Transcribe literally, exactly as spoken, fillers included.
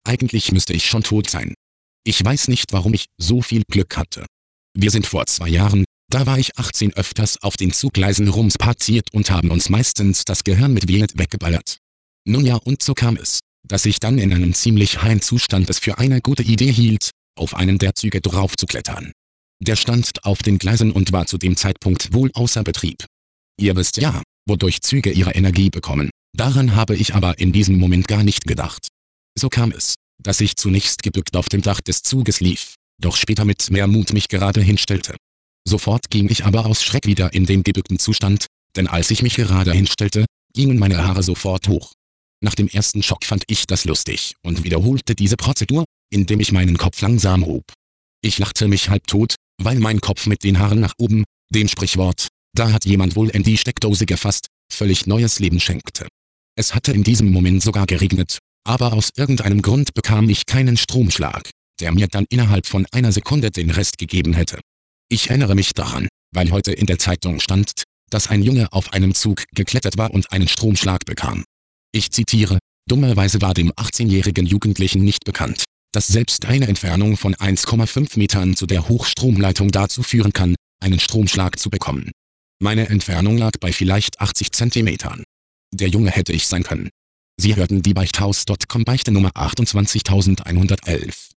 Eigentlich müsste ich schon tot sein. Ich weiß nicht, warum ich so viel Glück hatte. Wir sind vor zwei Jahren, da war ich achtzehn, öfters auf den Zuggleisen rumspaziert und haben uns meistens das Gehirn mit Weed weggeballert. Nun ja, und so kam es, dass ich dann in einem ziemlich heilen Zustand es für eine gute Idee hielt, auf einen der Züge drauf zu klettern. Der stand auf den Gleisen und war zu dem Zeitpunkt wohl außer Betrieb. Ihr wisst ja, wodurch Züge ihre Energie bekommen. Daran habe ich aber in diesem Moment gar nicht gedacht. So kam es, dass ich zunächst gebückt auf dem Dach des Zuges lief, doch später mit mehr Mut mich gerade hinstellte. Sofort ging ich aber aus Schreck wieder in den gebückten Zustand, denn als ich mich gerade hinstellte, gingen meine Haare sofort hoch. Nach dem ersten Schock fand ich das lustig und wiederholte diese Prozedur, indem ich meinen Kopf langsam hob. Ich lachte mich halbtot, weil mein Kopf mit den Haaren nach oben, dem Sprichwort, da hat jemand wohl in die Steckdose gefasst, völlig neues Leben schenkte. Es hatte in diesem Moment sogar geregnet, aber aus irgendeinem Grund bekam ich keinen Stromschlag, der mir dann innerhalb von einer Sekunde den Rest gegeben hätte. Ich erinnere mich daran, weil heute in der Zeitung stand, dass ein Junge auf einem Zug geklettert war und einen Stromschlag bekam. Ich zitiere: Dummerweise war dem achtzehnjährigen Jugendlichen nicht bekannt, dass selbst eine Entfernung von eins Komma fünf Metern zu der Hochstromleitung dazu führen kann, einen Stromschlag zu bekommen. Meine Entfernung lag bei vielleicht achtzig Zentimetern. Der Junge hätte ich sein können. Sie hörten die Beichthaus Punkt com Beichte Nummer achtundzwanzigtausendzweihundertelf.